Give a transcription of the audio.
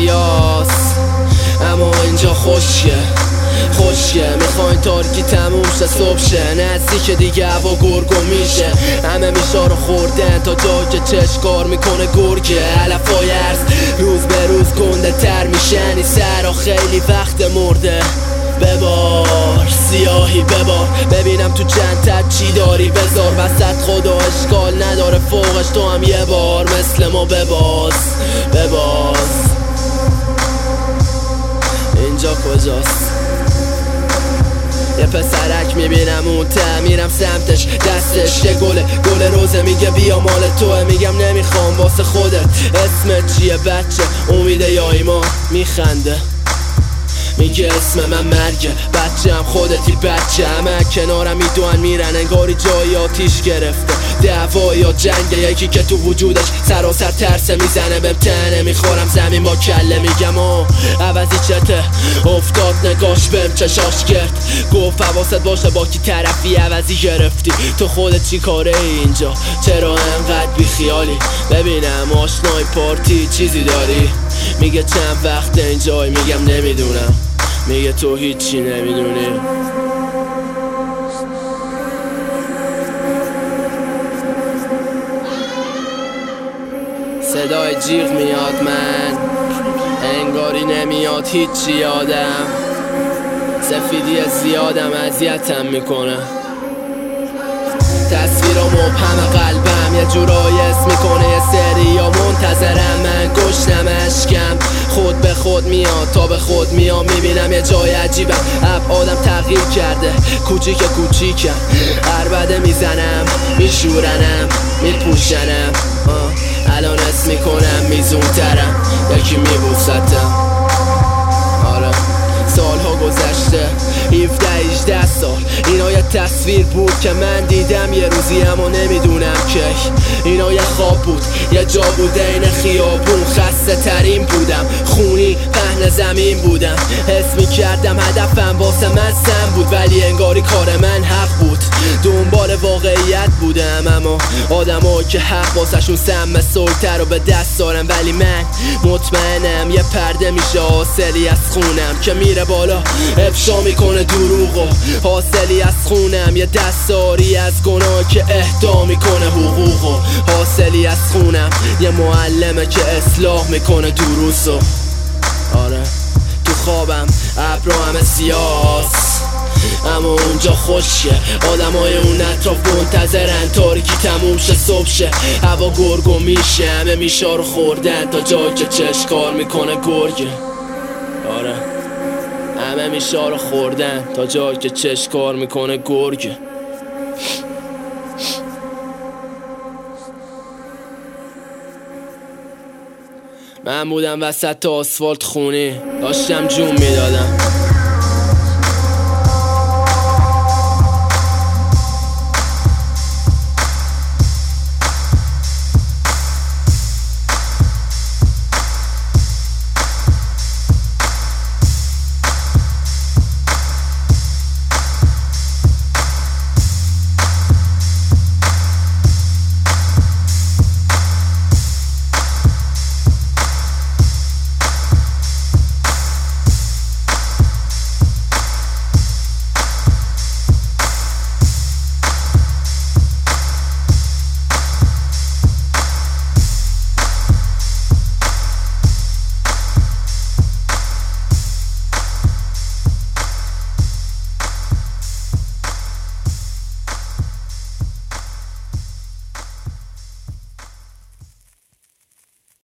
سیاست، اما اینجا خوشیه میخواین تاریکی تموم شه صبح شه، نزدیک دیگه هوا گرگو میشه، همه میشا رو خوردن تا جا که چشکار میکنه گرگه. علفای ارز روز به روز گنده تر میشن، این سرا خیلی وقت مرده. ببار سیاهی ببار، ببینم تو چند تد چی داری بذار وسط، خدا اشکال نداره فوقش تو هم یه بار مثل ما بباز. اینجا کجاست؟ یه پسرک میبینم اون ته، میرم سمتش دستش یه گل روزه، میگه بیا مال توه، میگم نمیخوام واسه خودت. اسمت چیه بچه؟ امیده یا ایمان؟ میخنده میگه اسم من مرگه، بچه هم خودتی بچه، همه کنارم میدوان میرن انگاری جایی آتیش گرفته، دعوا یا جنگ، یکی که تو وجودش سراسر ترسه میزنه بهم تنه، میخورم زمین با کله، میگم عوضی چته، افتاد نگاش بهم چشاش کرد، گفت حواست باشه با کی طرفی، عوضی گرفتی تو خودت چی کاره اینجا، چرا انقدر بی خیالی؟ ببینم آشنای پارتی چیزی داری؟ میگه چند وقت اینجایی، میگم نمیدونم، میگه تو هیچی نمیدونی. صدای جیغ میاد، من انگاری نمیاد هیچی یادم، سفیدی زیادم اذیتم میکنه، تصویرا مبهم قلبم یه جورایی اسم میکنه، یه سری یا منتظرم، من گشنم اشکم خود به خود میاد تا به خود میام، میبینم یه جای عجیبم، ابعادم تغییر کرده، کوچیکم عربده میزنم، میشورنم، میپوشنم، الان اسم میکنم میزونترم، یکی میبوستم. آره سالها گذشته 17-18 سال، اینا یه تصویر بود که من دیدم یه روزی، اما نمیدونم که اینا یه خواب بود، یه جا بود این خیابون، خسته ترین بودم، خونی پهن زمین بودم، حس میکردم هدفم واسه من سم بود، ولی انگاری کار من حق بود، دنبال واقعیت بودم، اما آدمایی که حق واسه شون سم سلطه رو به دست دارم، ولی من مطمئنم یه پرده میشه حاصلی از خونم که میره بالا افشا میکنه دروغو، حاصلی از خونم یه دستاری از گناه که اهدا میکنه حقوقو، حاصلی از خونم یه معلمه که اصلاح میکنه دروسو. آره تو خوابم ابرا همه سیاست، اما اونجا خوشیه، آدمای اون اطراف منتظرن تاریکی تموم شه صبح شه، هوا گرگو میشه، همه میشا رو خوردن تا جایی که چشکار میکنه گرگه. آره همه میشا رو خوردن تا جایی که چشکار میکنه گرگه. من بودم وسط آسفالت خونی، داشتم جون میدادم،